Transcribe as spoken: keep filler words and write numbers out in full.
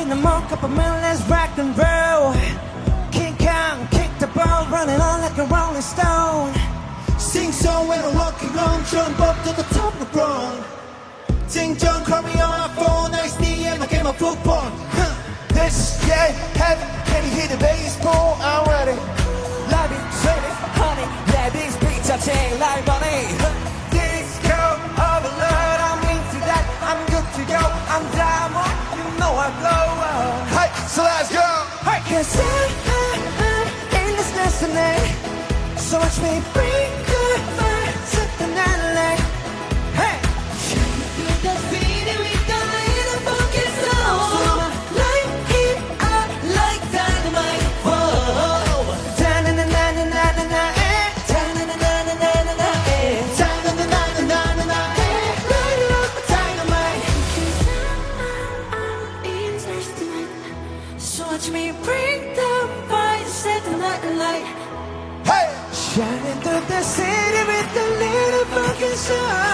in the mall, couple minutes, rock and roll. King Kong, kick the ball, running on like a rolling stone. Sing song when I'm walking on, jump up to the top of the ground. Sing John, call me on my phone, I see him, I get my football. Huh. This yeah, heavy, can you hear the baseball? I'm ready. Love it, sweet it, honey, yeah, this beat I take like money. Disco overload, I'm into that, I'm good to go, I'm diamond, you know I glow. Hey, so let's go. Hey, cause I, I, I, in this destiny, so watch me bring good fire, set the night light. Hey, feel the feeling with the little funky soul. So my light it up like dynamite. Whoa, da-na-na-na-na-na-na, eh, da-na-na-na-na-na-na, eh, da-na-na-na-na-na-na, eh, light it up like dynamite. Cause I'm interested, so watch me bring the fire, set the night light. Hey! Shining through the city with a little fucking sun.